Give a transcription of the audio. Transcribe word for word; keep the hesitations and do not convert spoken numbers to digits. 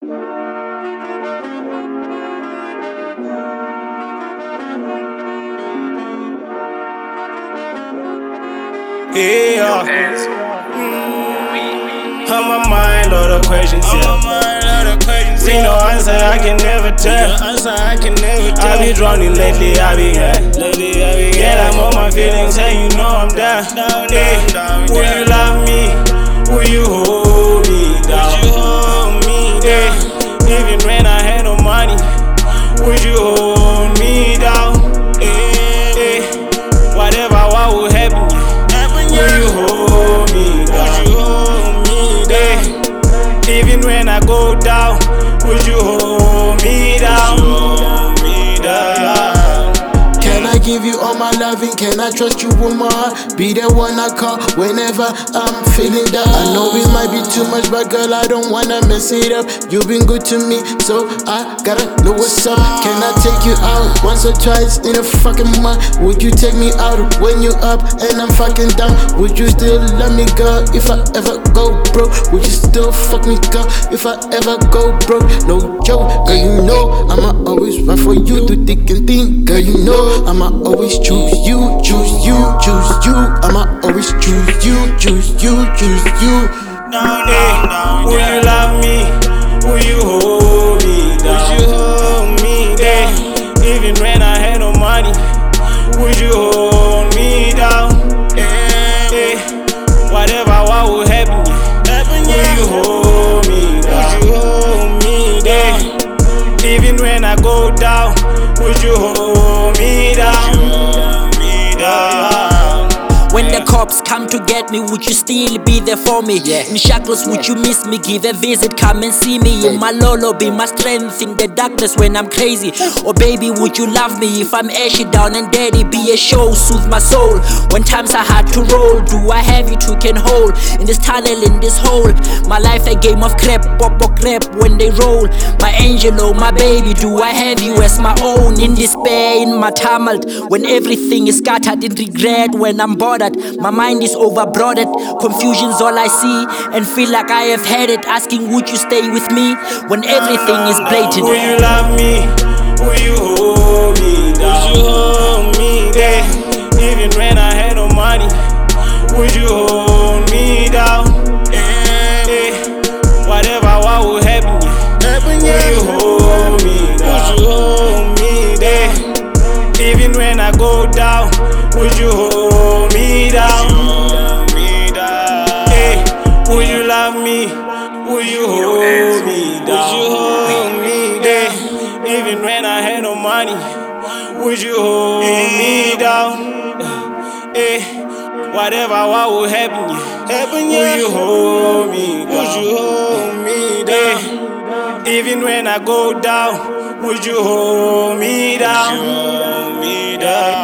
Yeah, on my mind, all the questions, yeah. See no answer, I can never tell. I be drowning lately, I be yeah. Yeah, I'm on my feelings, and you know I'm down. Yeah. Will you love me? Will you hold me down? Yeah. Even when I had no money, would you hold me down? Yeah. Whatever, what will happen? Will you hold me down? Yeah. Even when I go down, would you hold me down? Can I give you all my loving? Can I trust you with my heart? Be the one I call whenever I'm feeling down. I know it might be too much, but girl, I don't wanna mess it up. You've been good to me, so I gotta know what's up. Can I take you out once or twice in a fucking month? Would you take me out when you up and I'm fucking down? Would you still love me, girl, if I ever go broke? Would you still fuck me, girl, if I ever go broke? No joke, girl, you know I'ma always ride for you through thick and thin. Girl, you know I'ma always choose you, choose you, choose you. I'ma always choose you, choose you, choose you. No, no, no, will you love me? Will you hold me down? Would you hold me down? Even when I had no money, would you hold me down? Yeah. Whatever, what will happen? Will you hold me down? Would you hold me down? Even when I go down, would you hold me down? When the cops come to get me, would you still be there for me? Yeah. In shackles, would you miss me? Give a visit, come and see me. In my lolo, be my strength in the darkness when I'm crazy. Oh baby, would you love me if I'm ashy, down and dirty? Be a show, soothe my soul. When times are hard to roll, do I have you to can hold? In this tunnel, in this hole, my life a game of crap, pop or crap when they roll. My angel, oh my baby, do I have you as my own? In despair, in my tumult, when everything is scattered, in regret, when I'm bothered. My mind is overbroadened, confusion's all I see, and feel like I have had it. Asking, would you stay with me when everything is blatant? Will you love me? Will you hold me down? Would you hold me down? Even when I had no money, would you hold me down? Yeah. Whatever, what will happen? Will you hold me down? Would you hold me down? Even when I go down, would you hold me down? Hey, will you love me? Will you hold me down? Would you hold me down? Even when I had no money, would you hold me down? Hey, whatever, what will happen? Will you hold me down? Would you hold me down? Even when I go down, would you hold me down?